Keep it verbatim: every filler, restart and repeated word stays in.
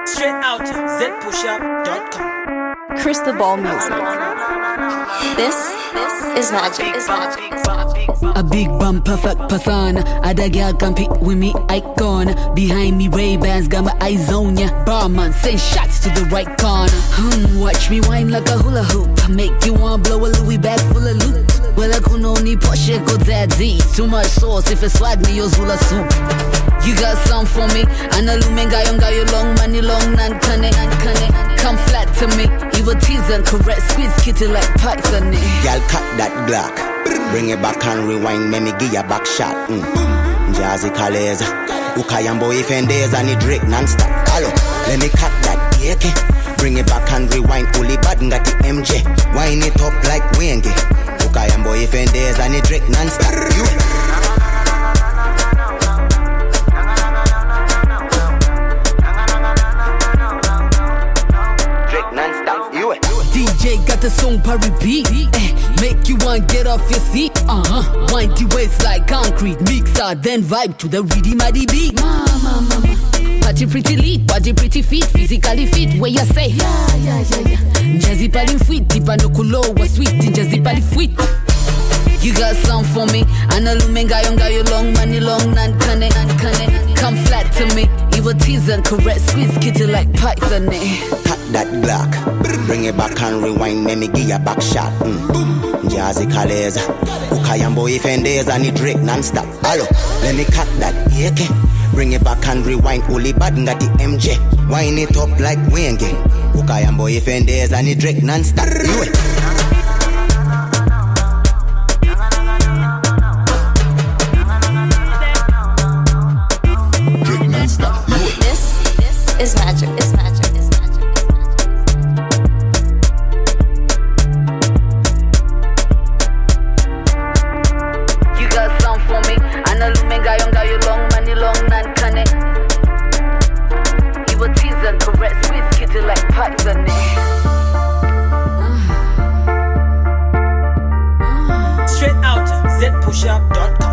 Straight out z push up dot com. Crystal Ball Music. This, this is magic. Is magic. A big bum, perfect persona. Other girl compete with me, icon. Behind me, Ray-Bans, got my eyes on ya. Barman, send shots to the right corner. Hmm, watch me whine like a hula hoop. Make you want blow a Louis bag full of loot. Well, I could only push it, go daddy. Too much sauce, if it's swag me, yo zula soup. You got some for me. Analumenga yonga yo long money long nan kane kane. Come flat to me. Evil tease and correct squeeze kitty like python. Y'all cut that Glock. Bring it back and rewind. Let me give you a back shot. Mm. Jazzy Kaleza. Ukayambo ifendeza ni Drake non-stop. Hello, let me cut that A K. Bring it back and rewind. Uli bad ngati M J. Wind it up like Wenge. Ukayambo ifendeza ni Drake non-stop. You. D J got the song per repeat, eh, make you want get off your seat. Uh-huh, wind the waist like concrete. Mixer, then vibe to the reedy mighty beat. Mama, mama, party pretty lead, body pretty fit, physically fit. Where you say, yeah, yeah, yeah, yeah. Jazzy pali sweet, tipa no kulo was sweet, jazzy pali sweet. You got some for me. Analumenga yonga yo long money long nan kane kane. Come flat to me. Evil tease and correct squeeze kitty like python. Cut that Glock. Bring it back and rewind. Let me give you a back shot. Mm. Jazzy Kaleza. Ukayambo ifendeza ni Drake non-stop. Hello, let me cut that A K. Bring it back and rewind. Uli bad ngati M J. Wind it up like Wenge. Ukayambo ifendeza ni Drake non-stop. You it. Is magic, is magic, is magic, is magic. You got some for me. Analumenga yonga yo long money long nan kane. You will tease and correct squeeze kitty like python. Straight out z push up dot com.